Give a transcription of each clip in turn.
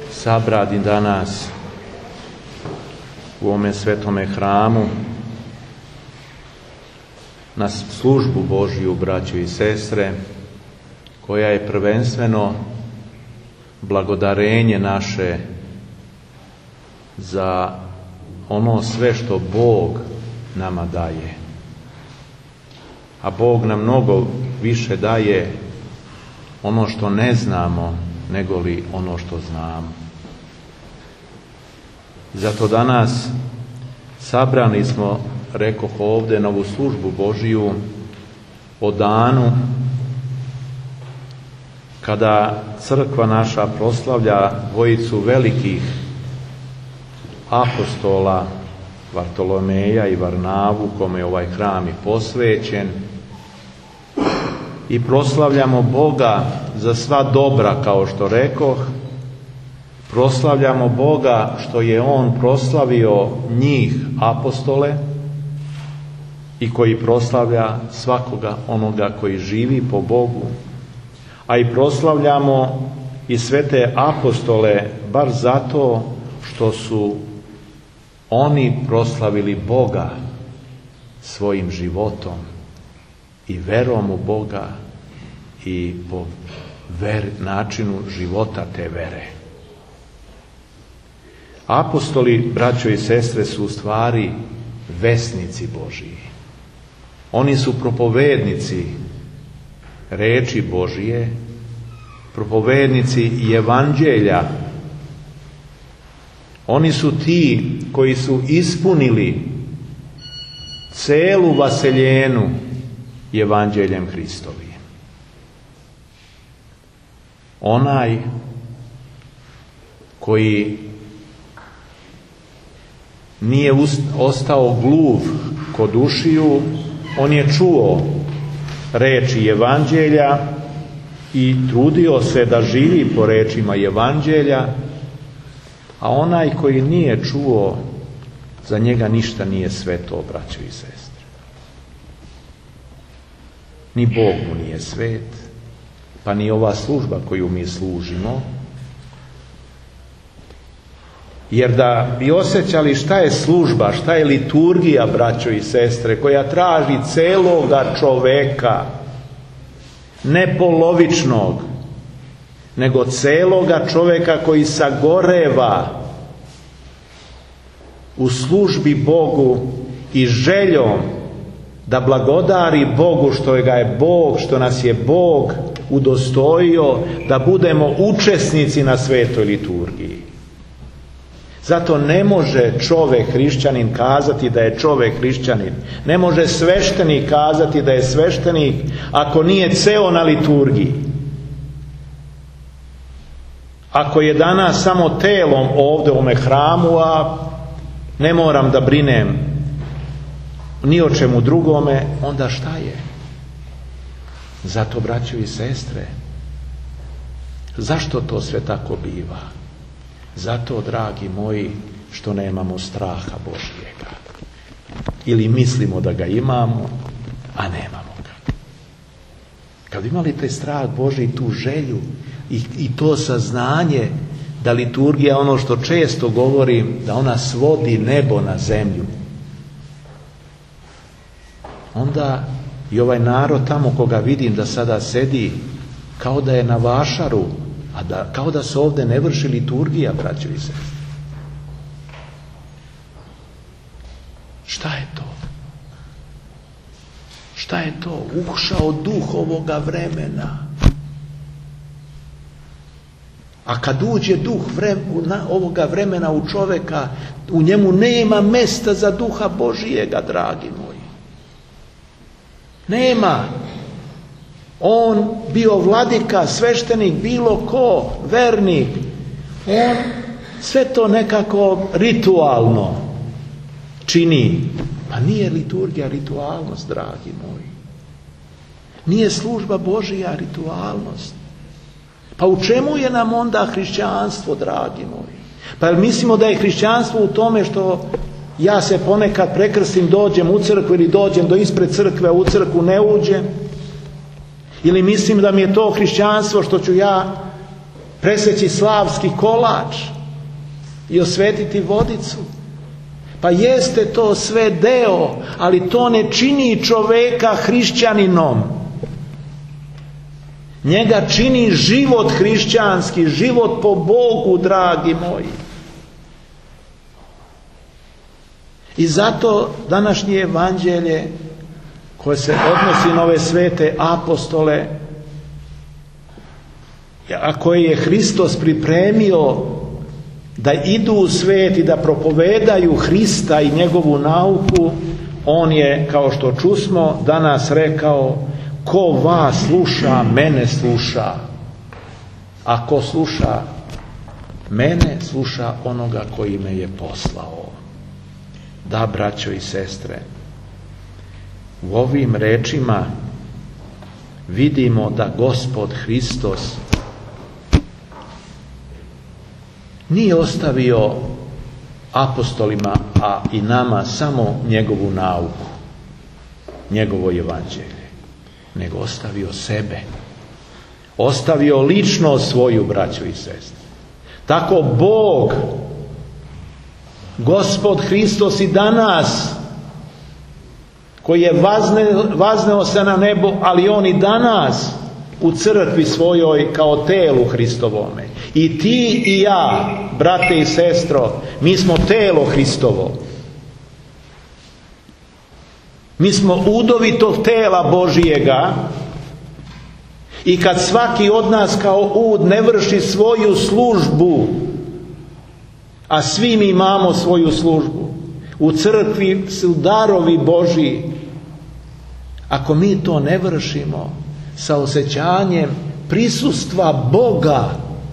sabrani danas u ovome svetome hramu na službu Božju, braćo i sestre, koja je prvenstveno blagodarenje naše za ono sve što Bog nama daje. A Bog nam mnogo više daje ono što ne znamo, nego li ono što znamo. Zato danas sabrani smo, rekoh ovdje, na ovu službu Božiju o danu kada crkva naša proslavlja dvojicu velikih apostola, Vartolomeja i Varnavu, kome je ovaj hram i posvećen, i proslavljamo Boga za sva dobra, kao što rekoh. Proslavljamo Boga što je On proslavio njih, apostole, i koji proslavlja svakoga onoga koji živi po Bogu. A i proslavljamo i sve te apostole bar zato što su oni proslavili Boga svojim životom i verom u Boga i po načinu života te vere. Apostoli, braćo i sestre, su u stvari vesnici Božiji. Oni su propovednici reči Božije, propovednici evanđelja. Oni su ti koji su ispunili celu vaseljenu evanđeljem Hristovim. Onaj koji nije ostao gluv kod ušiju, on je čuo reči evanđelja i trudio se da živi po rečima evanđelja, a onaj koji nije čuo, za njega ništa nije sveto, braćo i sestre. Ni Bog mu nije svet, pa ni ova služba koju mi služimo. Jer da bi osjećali šta je služba, šta je liturgija, braćo i sestre, koja traži celoga čoveka, ne polovičnog, nego celoga čoveka koji sagoreva u službi Bogu i željom da blagodari Bogu što nas je Bog udostojio da budemo učesnici na svetoj liturgiji. Zato ne može čovjek hrišćanin kazati da je čovjek hrišćanin. Ne može sveštenik kazati da je sveštenik ako nije ceo na liturgiji. Ako je danas samo telom ovdje u ovome hramu, a ne moram da brinem ni o čemu drugome, onda šta je? Zato, braćo i sestre, zašto to sve tako biva? Zato, dragi moji, što nemamo straha Božjega. Ili mislimo da ga imamo, a nemamo ga. Kad imali taj strah Božji, tu želju i to saznanje da liturgija, ono što često govorim, da ona svodi nebo na zemlju, onda i ovaj narod tamo koga vidim da sada sedi kao da je na vašaru, kao da se ovdje ne vrši liturgija, braćo i sestre. Šta je to? Šta je to? Ušao duh ovoga vremena. A kad uđe duh ovoga vremena u čovjeka, u njemu nema mesta za duha Božijega, dragi moji. Nema. On bio vladika, sveštenik, bilo ko, vernik, on sve to nekako ritualno čini. Pa nije liturgija ritualnost, dragi moji. Nije služba Božija ritualnost. Pa u čemu je nam onda hrišćanstvo, dragi moji? Pa jel mislimo da je hrišćanstvo u tome što ja se ponekad prekrstim, dođem u crkvu ili dođem do ispred crkve, a u crkvu ne uđem? Ili mislim da mi je to hrišćanstvo što ću ja Presjeći slavski kolač i osvetiti vodicu. Pa jeste to sve deo, ali to ne čini čoveka hrišćaninom. Njega čini život hrišćanski, život po Bogu, dragi moji. I zato današnje evanđelje koje se odnosi na ove svete apostole, a koje je Hristos pripremio da idu u svijet i da propovedaju Hrista i njegovu nauku, on je, kao što čusmo, danas rekao: ko vas sluša, mene sluša. A ko sluša mene, sluša onoga koji me je poslao. Da, braćo i sestre, u ovim rečima vidimo da Gospod Hristos nije ostavio apostolima, a i nama, samo njegovu nauku, njegovo evanđelje, nego ostavio sebe. Ostavio lično svoju, braću i sestre. Tako Bog, Gospod Hristos i danas, koji je vazneo se na nebo, ali on i danas u crkvi svojoj kao telu Hristovome. I ti i ja, brate i sestro, mi smo telo Hristovo. Mi smo udovi tog tela Božijega, i kad svaki od nas kao ud ne vrši svoju službu, a svi mi imamo svoju službu, u crkvi su darovi Božji, ako mi to ne vršimo sa osjećanjem prisustva Boga,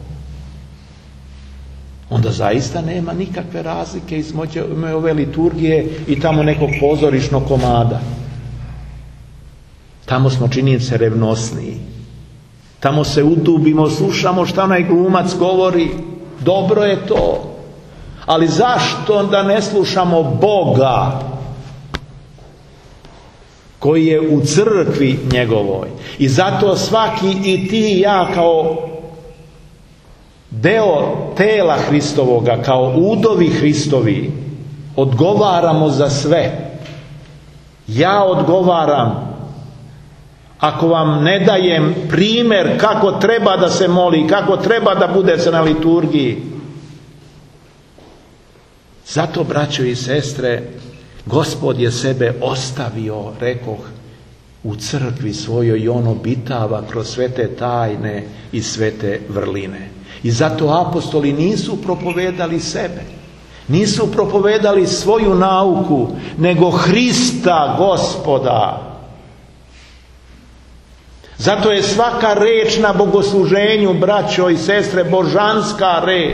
onda zaista nema nikakve razlike između ove liturgije i tamo nekog pozorišnog komada. Tamo smo, čini se, revnosniji. Tamo se udubimo, slušamo šta onaj glumac govori. Dobro je to. Ali zašto onda ne slušamo Boga koji je u crkvi njegovoj? I zato svaki, i ti i ja, kao deo tela Hristovoga, kao udovi Hristovi, odgovaramo za sve. Ja odgovaram ako vam ne dajem primjer kako treba da se moli, kako treba da bude se na liturgiji. Zato, braćo i sestre, Gospod je sebe ostavio, rekoh, u crkvi svojoj, i on obitava kroz svete tajne i svete vrline. I zato apostoli nisu propovedali sebe, nisu propovedali svoju nauku, nego Hrista Gospoda. Zato je svaka reč na bogosluženju, braćo i sestre, božanska reč.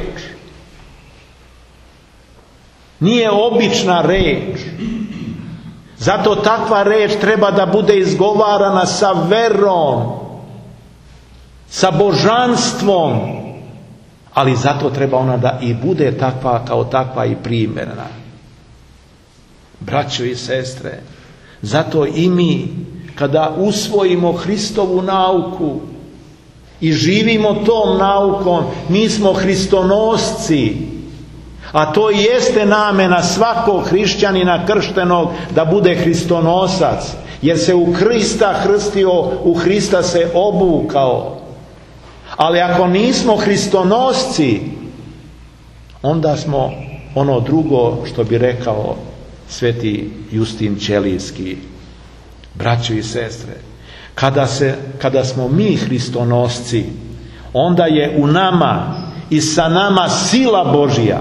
Nije obična reč. Zato takva reč treba da bude izgovarana sa verom, sa božanstvom, ali zato treba ona da i bude takva, kao takva, i primjerna. Braćo i sestre, zato i mi, kada usvojimo Hristovu nauku i živimo tom naukom, mi smo hristonosci. A to i jeste namena svakog hrišćanina krštenog, da bude hristonosac, jer se u Hrista krstio, u Hrista se obukao. Ali ako nismo hristonosci, onda smo ono drugo, što bi rekao sveti Justin Ćelijski. Braćo i sestre, kada smo mi hristonosci, onda je u nama i sa nama sila Božja,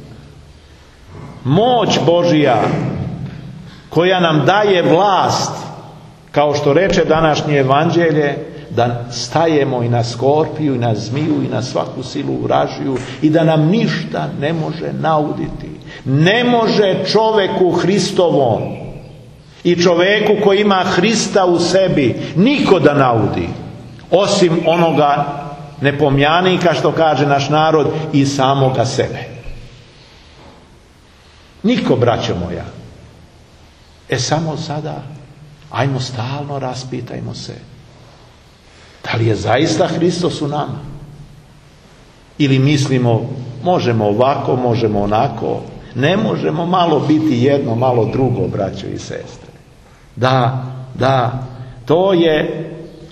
moć Božja, koja nam daje vlast, kao što reče današnje evanđelje, da stajemo i na skorpiju, i na zmiju, i na svaku silu vražiju, i da nam ništa ne može nauditi. Ne može čoveku Hristovom i čoveku koji ima Hrista u sebi niko da naudi, osim onoga nepomjanika, što kaže naš narod, i samoga sebe. Niko, braćo moja. Samo sada, ajmo stalno raspitajmo se, da li je zaista Hristos u nama? Ili mislimo, možemo ovako, možemo onako. Ne možemo malo biti jedno, malo drugo, braćo i sestre. Da, to je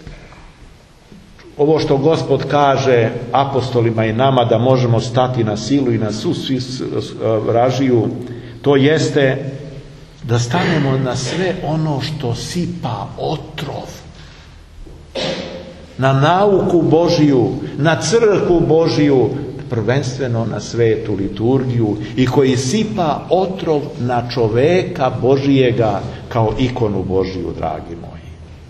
ovo što Gospod kaže apostolima i nama, da možemo stati na silu i na svu vražiju, to jeste da stanemo na sve ono što sipa otrov, na nauku Božiju, na crkvu Božiju, prvenstveno na svetu liturgiju, i koji sipa otrov na čoveka Božijega kao ikonu Božiju, dragi moji.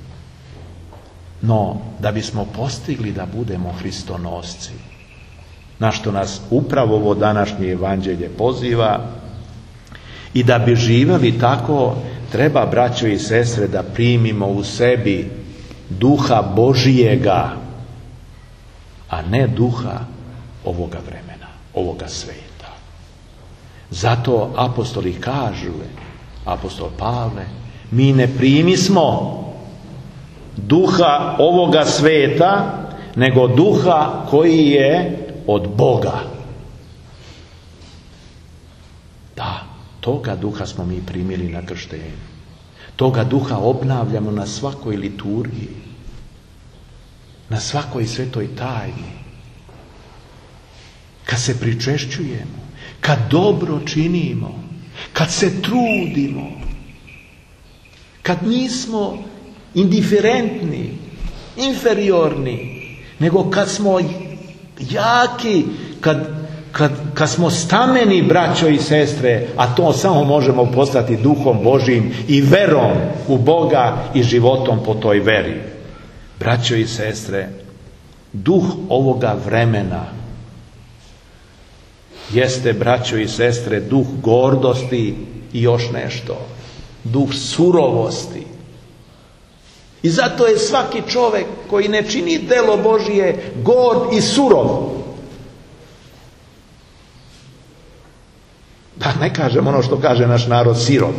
No, da bismo postigli da budemo hristonosci, na što nas upravo ovo današnje evanđelje poziva, i da bi živjeli tako, treba, braćo i sestre, da primimo u sebi duha Božijega, a ne duha ovoga vremena, ovoga sveta. Zato apostoli kažu, apostol Pavle, mi ne primismo duha ovoga sveta, nego duha koji je od Boga. Da, toga duha smo mi primili na krštenju. Toga duha obnavljamo na svakoj liturgiji, na svakoj svetoj tajni. Kad se pričešćujemo, kad dobro činimo, kad se trudimo, kad nismo indiferentni, inferiorni, nego kad smo jaki, kad smo stameni, braćo i sestre, a to samo možemo postati duhom Božijim i verom u Boga i životom po toj veri. Braćo i sestre, duh ovoga vremena jeste, braćo i sestre, duh gordosti i još nešto, duh surovosti. I zato je svaki čovjek koji ne čini delo Božije gord i surov. Da ne kažem ono što kaže naš narod, sirov.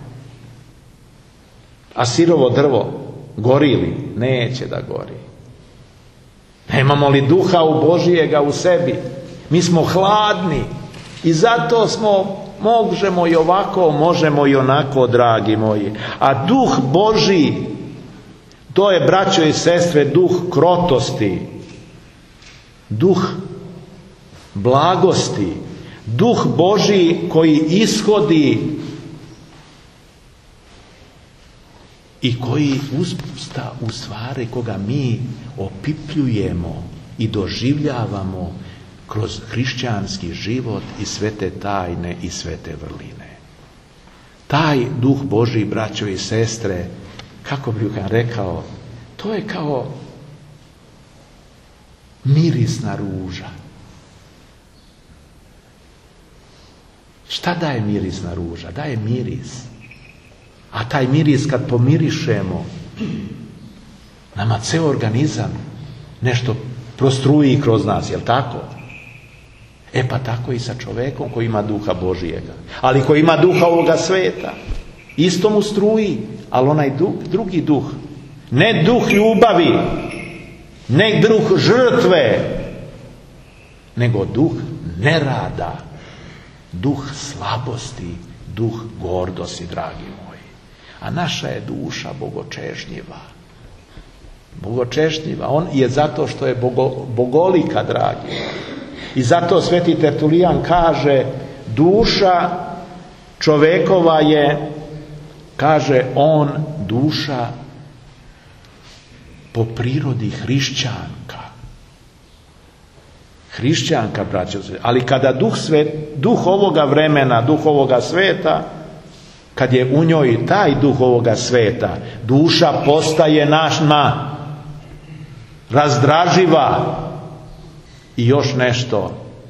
A sirovo drvo gori li? Neće da gori. Nemamo li duha u Božijega u sebi? Mi smo hladni i zato možemo i ovako, možemo i onako, dragi moji. A duh Božji, to je, braćo i sestre, duh krotosti, duh blagosti, duh Božji koji ishodi i koji uspusta u stvari koga mi opipljujemo i doživljavamo kroz hrišćanski život i svete tajne i svete vrline. Taj duh Božji, braćo i sestre, kako bih vam rekao, to je kao mirisna ruža. Šta daje mirisna ruža? Daje miris. A taj miris kad pomirišemo, nama ceo organizam nešto prostruji kroz nas, jel tako? E pa tako i sa čovekom koji ima duha Božijega. Ali koji ima duha ovoga sveta. Isto mu struji, ali onaj drugi duh. Ne duh ljubavi, ne duh žrtve, nego duh nerada, duh slabosti, duh gordosti, dragi moji. A naša je duša bogočežnjiva. Bogočežnjiva. On je zato što je bogolika, dragi moji. I zato sveti Tertulijan kaže, duša čovekova je, kaže on, duša po prirodi hrišćanka. Hrišćanka, braćo. Ali kada duh ovoga vremena, duh ovoga sveta, kad je u njoj taj duh ovoga sveta, duša postaje našma, razdraživa i još nešto,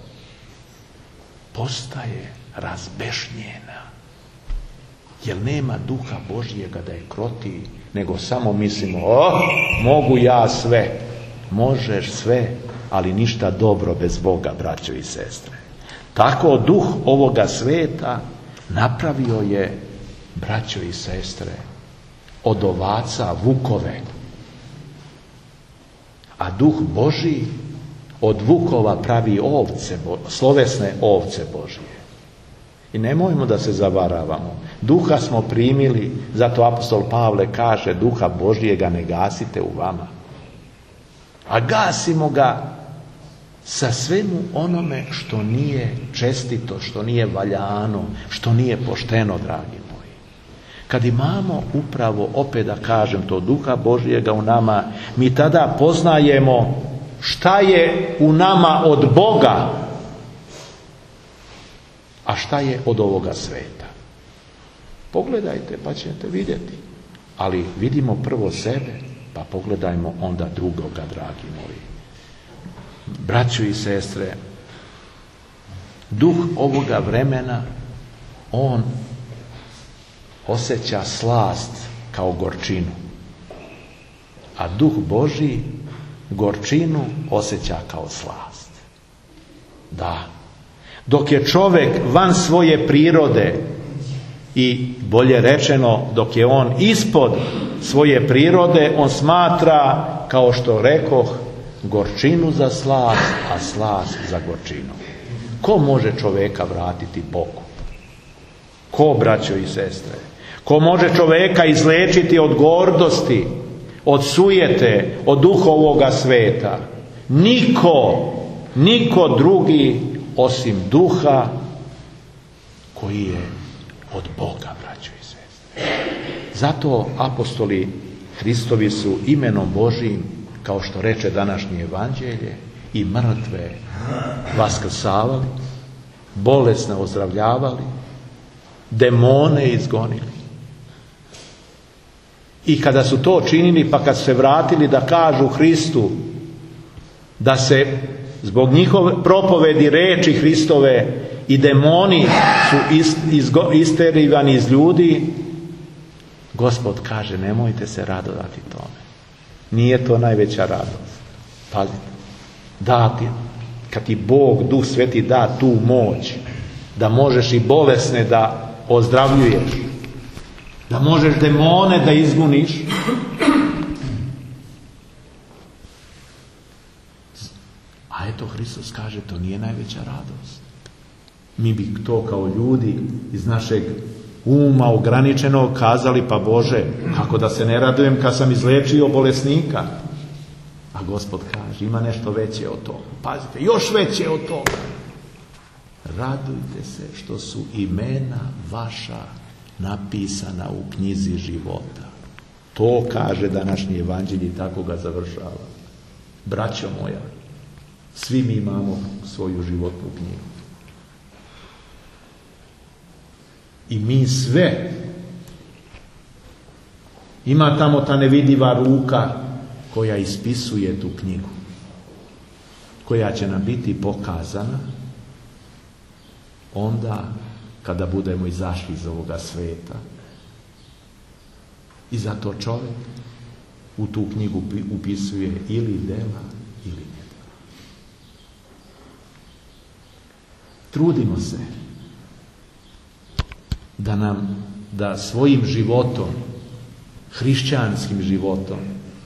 postaje razbešnjena. Jer nema duha Božjega da je kroti, nego samo mislimo, mogu ja sve. Možeš sve, ali ništa dobro bez Boga, braćo i sestre. Tako duh ovoga sveta napravio je, braćo i sestre, od ovaca vukove. A duh Božji od vukova pravi ovce, slovesne ovce Božije. I nemojmo da se zavaravamo. Duha smo primili, zato apostol Pavle kaže, Duha Božijega ne gasite u vama. A gasimo ga sa svemu onome što nije čestito, što nije valjano, što nije pošteno, dragi moji. Kad imamo upravo, opet da kažem to, Duha Božijega u nama, mi tada poznajemo šta je u nama od Boga, a šta je od ovoga sveta. Pogledajte pa ćete vidjeti. Ali vidimo prvo sebe, pa pogledajmo onda drugoga, dragi moji. Braćo i sestre, duh ovoga vremena, on osjeća slast kao gorčinu. A duh Božji gorčinu osjeća kao slast. Da. Dok je čovjek van svoje prirode i bolje rečeno dok je on ispod svoje prirode, on smatra, kao što rekoh, gorčinu za slast, a slast za gorčinu. Ko može čovjeka vratiti Bogu? Ko, braćo i sestre? Ko može čovjeka izlečiti od gordosti, od sujete, od duhovoga sveta? Niko drugi osim duha koji je od Boga, braćo i sestre. Zato apostoli Hristovi su imenom Božijim, kao što reče današnje evanđelje, i mrtve vaskrsavali, bolesne ozdravljavali, demone izgonili. I kada su to činili, pa kad se vratili da kažu Hristu, da se zbog njihove propovedi reči Hristove i demoni su isterivani iz ljudi, Gospod kaže, nemojte se radovati tome. Nije to najveća radost. Pazite, kad ti Bog, Duh Sveti da tu moć, da možeš i bolesne da ozdravljuješ, da možeš demone da izguniš, a eto Hristos kaže, to nije najveća radost. Mi bi to kao ljudi iz našeg uma ograničenog kazali, pa Bože, kako da se ne radujem kad sam izlečio bolesnika? A Gospod kaže, ima nešto veće od toga. Pazite, još veće od toga. Radujte se što su imena vaša napisana u knjizi života. To kaže današnji evanđelje i tako ga završava. Braćo moja, svi mi imamo svoju životnu knjigu. I mi sve, ima tamo ta nevidiva ruka koja ispisuje tu knjigu, koja će nam biti pokazana onda kada budemo izašli iz ovoga sveta. I zato čovjek u tu knjigu upisuje ili dela ili nedela. Trudimo se da svojim životom, hrišćanskim životom,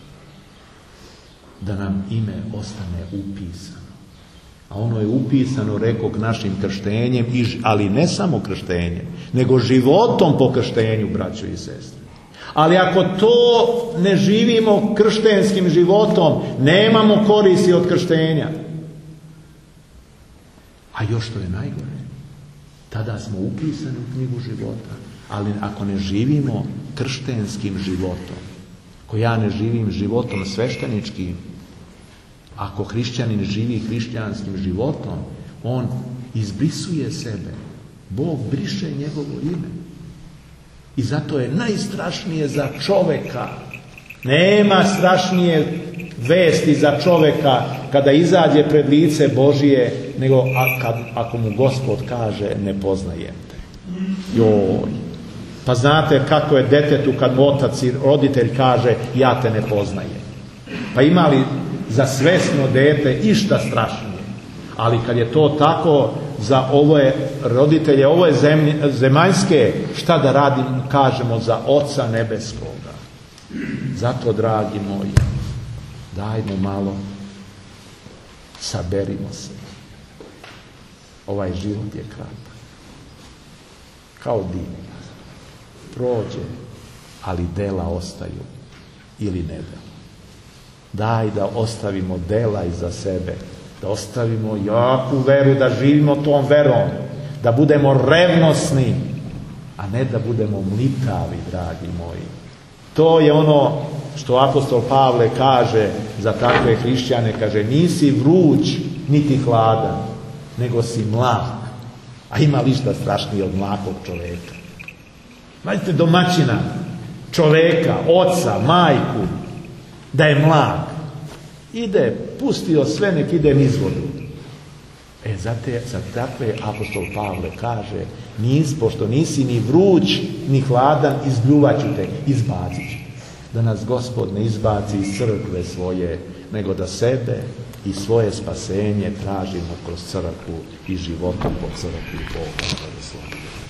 da nam ime ostane upisano. A ono je upisano, rekog, našim krštenjem, ali ne samo krštenjem, nego životom po krštenju, braćo i sestre. Ali ako to ne živimo krštenskim životom, nemamo koristi od krštenja. A još što je najgore, tada smo upisani u knjigu života, ali ako ne živimo krštenskim životom, ako ja ne živim životom svešteničkim, ako hrišćanin živi hrišćanskim životom, on izbrisuje sebe. Bog briše njegovo ime. I zato je najstrašnije za čovjeka. Nema strašnije vesti za čovjeka kada izađe pred lice Božije, nego ako mu Gospod kaže, ne poznajem te. Joj. Pa znate kako je detetu kad mu otac i roditelj kaže, ja te ne poznajem. Pa ima li za svesno dete išta strašnije? Ali kad je to tako za ove roditelje, ove zemaljske, šta da radimo, kažemo za Oca nebeskoga. Zato, dragi moji, dajmo malo Saberimo se. Ovaj život je kratak. Kao dim. Prođe, ali dela ostaju. Ili ne dela. Daj da ostavimo dela iza sebe. Da ostavimo jaku veru, da živimo tom verom. Da budemo revnosni, a ne da budemo mlitavi, dragi moji. To je ono što apostol Pavle kaže za takve hrišćane, kaže, nisi vruć niti hladan, nego si mlak. A ima li šta strašnije od mlakog čoveka? Znate, domaćina, čoveka, oca, majku, da je mlak. Ide, pustio sve, nek ide niz vodu. Za takve apostol Pavle kaže, pošto nisi ni vruć, ni hladan, izbljuvat ću te, izbacit ću te. Da nas Gospod ne izbaci iz crkve svoje, nego da sebe i svoje spasenje tražimo kroz crkvu i životom po crkvi Boga.